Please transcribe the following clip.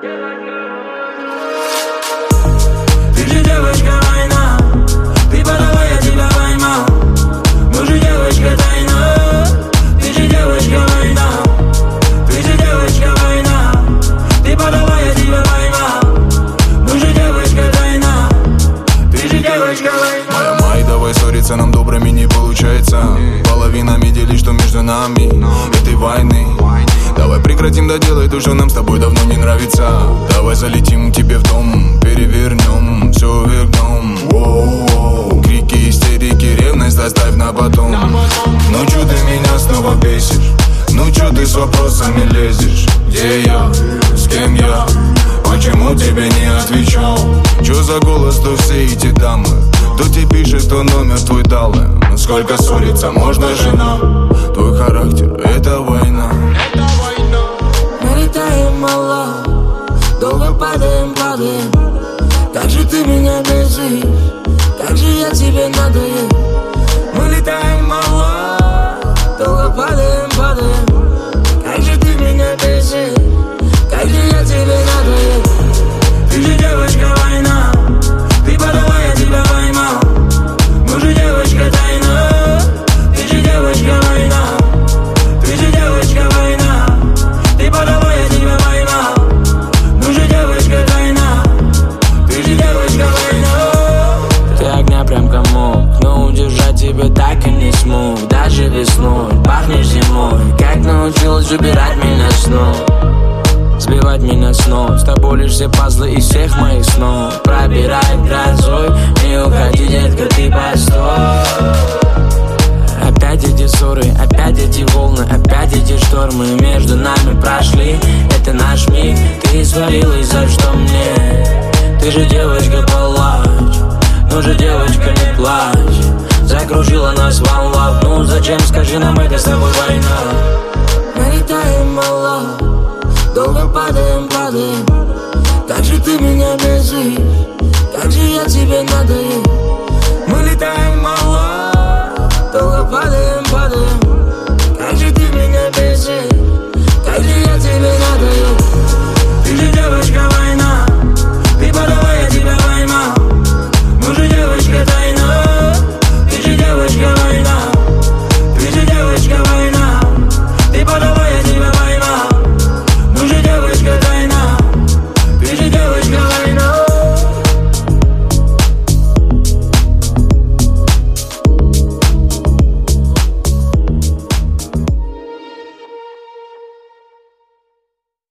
Ты же девочка война, ты подала, я тебя поймал. Мы же девочка тайна, ты же девочка война. Ты же девочка война, ты подала, я тебя поймал. Мы же девочка тайна, ты же девочка война. Моя май, давай ссориться, нам добрыми не получается. Половинами делить, что между нами этой войны. Давай прекратим доделать то, что нам с тобой давно не нравится. Давай залетим к тебе в дом, перевернем, все вернем. Воу-воу. Крики, истерики, ревность оставь на потом. Ну чё ты меня снова бесишь? Ну чё ты с вопросами лезешь? Где я? С кем я? Почему тебе не отвечал? Чё за голос, то все эти дамы? Кто тебе пишет, кто номер твой дал? Сколько ссориться можно, жена? Твой характер, это война. Мы летаем мало, долго падаем. Как же ты меня бесишь, как же я тебе надоел. Мы летаем мало, долго падаем. Как же ты меня бесишь, как же я тебе надоел. Ты же девочка война, ты подала, я тебя поймал. Мы же девочка тайна, ты же девочка война. Ты же девочка война, ты подала, я тебя поймал. Мы же девочка тайна, ты же девочка война. Ты огня прям комок, но удержать тебя так и не смог. Даже весной пахнешь зимой, как научилась убирать меня снова, сбивать меня с ног. С тобой лишь все пазлы из всех моих снов. Пробирает грозой, не уходи, детка, ты постой. Опять эти ссоры, опять эти волны, опять эти штормы между нами прошли. Это наш миг, ты свалилась, за что мне? Ты же девочка, палач, ну же девочка, не плачь. Закружила нас волна, ну зачем, скажи нам, это с тобой война. Мы летаем мало, долго падаем. Как же ты меня бесишь, как же я тебе надоел.